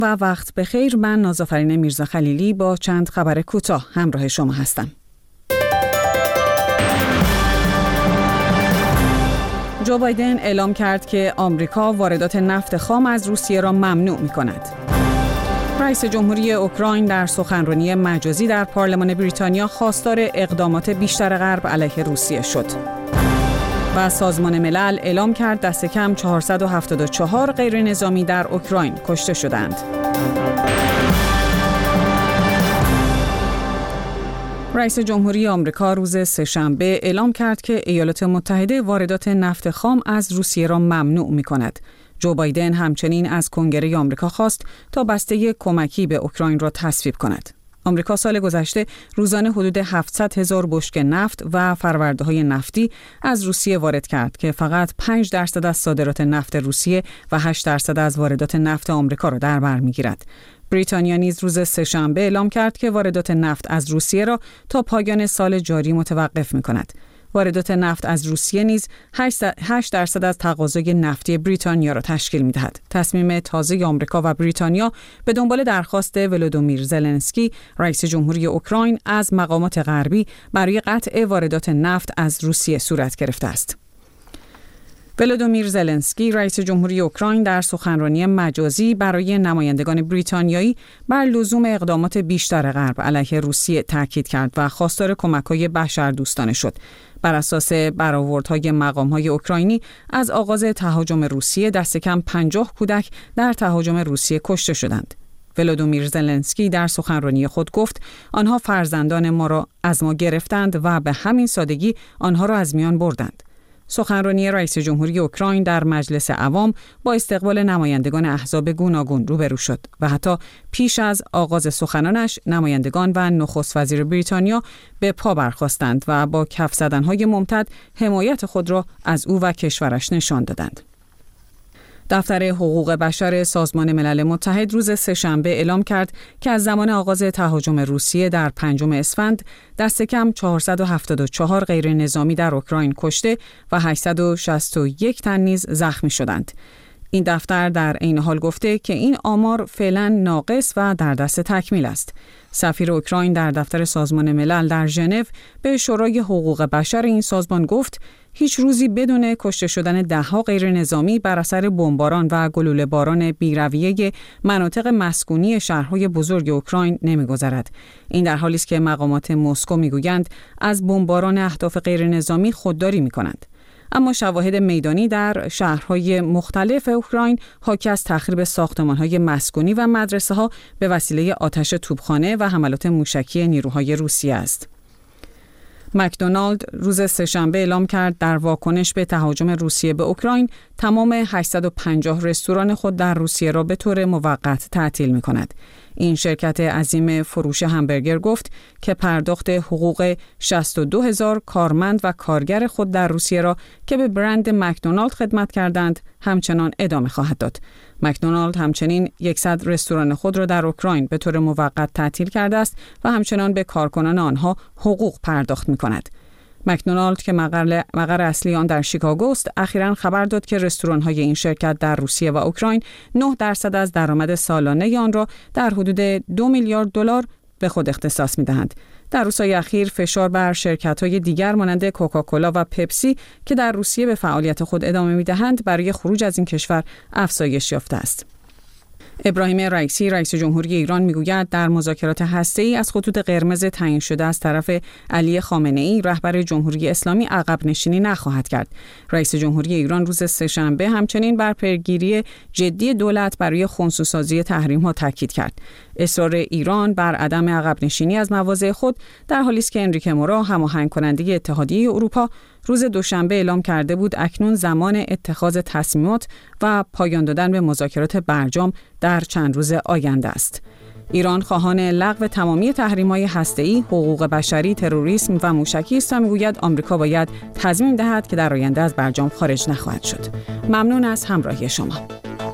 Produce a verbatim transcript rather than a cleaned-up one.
و وقت بخیر. من نازافرین میرزا خلیلی با چند خبر کوتاه همراه شما هستم. جو بایدن اعلام کرد که آمریکا واردات نفت خام از روسیه را ممنوع می‌کند. رئیس جمهوری اوکراین در سخنرانی مجازی در پارلمان بریتانیا خواستار اقدامات بیشتر غرب علیه روسیه شد. و سازمان ملل اعلام کرد دست کم چهارصد و هفتاد و چهار غیر نظامی در اوکراین کشته شدند. رئیس جمهوری آمریکا روز سه‌شنبه اعلام کرد که ایالات متحده واردات نفت خام از روسیه را ممنوع می‌کند. جو بایدن همچنین از کنگره آمریکا خواست تا بسته کمکی به اوکراین را تصویب کند. آمریکا سال گذشته روزانه حدود هفتصد هزار بشکه نفت و فرآورده‌های نفتی از روسیه وارد کرد که فقط پنج درصد از صادرات نفت روسیه و هشت درصد از واردات نفت آمریکا را در بر می‌گیرد. بریتانیا نیز روز سه‌شنبه اعلام کرد که واردات نفت از روسیه را تا پایان سال جاری متوقف می‌کند. واردات نفت از روسیه نیز هشت درصد از تقاضای نفتی بریتانیا را تشکیل می‌دهد. تصمیم تازه آمریکا و بریتانیا به دنبال درخواست ولودیمیر زلنسکی، رئیس جمهوری اوکراین، از مقامات غربی برای قطع واردات نفت از روسیه صورت گرفته است. ولودیمیر زلنسکی، رئیس جمهوری اوکراین، در سخنرانی مجازی برای نمایندگان بریتانیایی بر لزوم اقدامات بیشتر غرب علیه روسیه تاکید کرد و خواستار کمک‌های بشردوستانه شد. بر اساس برآوردهای مقام‌های اوکراینی از آغاز تهاجم روسیه دست کم پنجاه کودک در تهاجم روسیه کشته شدند. ولودیمیر زلنسکی در سخنرانی خود گفت آنها فرزندان ما را از ما گرفتند و به همین سادگی آنها را از میان بردند. سخنرانی رئیس جمهوری اوکراین در مجلس عوام با استقبال نمایندگان احزاب گوناگون روبرو شد و حتی پیش از آغاز سخنانش نمایندگان و نخست وزیر بریتانیا به پا برخاستند و با کف زدن‌های ممتد حمایت خود را از او و کشورش نشان دادند. دفتر حقوق بشر سازمان ملل متحد روز سه‌شنبه اعلام کرد که از زمان آغاز تهاجم روسیه در پنجم اسفند دست کم چهارصد و هفتاد و چهار غیر نظامی در اوکراین کشته و هشتصد و شصت و یک تن نیز زخمی شدند. این دفتر در عین حال گفته که این آمار فعلا ناقص و در دست تکمیل است. سفیر اوکراین در دفتر سازمان ملل در ژنو به شورای حقوق بشر این سازمان گفت هیچ روزی بدون کشته شدن ده‌ها غیر نظامی بر اثر بمباران و گلوله باران بی‌رویه مناطق مسکونی شهرهای بزرگ اوکراین نمی‌گذرد. این در حالی است که مقامات مسکو می‌گویند از بمباران اهداف غیر نظامی خودداری می‌کنند. اما شواهد میدانی در شهرهای مختلف اوکراین حاکی از تخریب ساختمان‌های مسکونی و مدرسه‌ها به وسیله آتش توپخانه و حملات موشکی نیروهای روسیه است. مکدونالد روز سه‌شنبه اعلام کرد در واکنش به تهاجم روسیه به اوکراین تمام هشتصد و پنجاه رستوران خود در روسیه را به طور موقت تعطیل می‌کند. این شرکت عظیم فروش همبرگر گفت که پرداخت حقوق شصت و دو هزار کارمند و کارگر خود در روسیه را که به برند مکدونالد خدمت کردند همچنان ادامه خواهد داد. مکدونالد همچنین صد رستوران خود را در اوکراین به طور موقت تعطیل کرده است و همچنان به کارکنان آنها حقوق پرداخت می‌کند. مکدونالد که مقر, مقر اصلی آن در شیکاگو است، اخیراً خبر داد که رستوران‌های این شرکت در روسیه و اوکراین نه درصد از درآمد سالانه آن را در حدود دو میلیارد دلار به خود اختصاص می‌دهند. در روزهای اخیر فشار بر شرکت‌های دیگر مانند کوکاکولا و پپسی که در روسیه به فعالیت خود ادامه می‌دهند برای خروج از این کشور افزایش یافته است. ابراهیم رئیسی، رئیس جمهوری ایران، میگوید در مذاکرات هسته‌ای از خطوط قرمز تعیین شده از طرف علی خامنه‌ای رهبر جمهوری اسلامی عقب نشینی نخواهد کرد. رئیس جمهوری ایران روز سه‌شنبه همچنین بر پیگیری جدی دولت برای خنثی‌سازی تحریم‌ها تاکید کرد. اصرار ایران بر عدم عقب نشینی از مواضع خود در حالی است که انریکه مورا، هماهنگ کننده اتحادیه اروپا، روز دوشنبه اعلام کرده بود اکنون زمان اتخاذ تصمیمات و پایان دادن به مذاکرات برجام در چند روز آینده است. ایران خواهان لغو تمامی تحریم‌های هسته‌ای، حقوق بشری، تروریسم و موشکی است و میگوید آمریکا باید تضمین دهد که در آینده از برجام خارج نخواهد شد. ممنون از همراهی شما.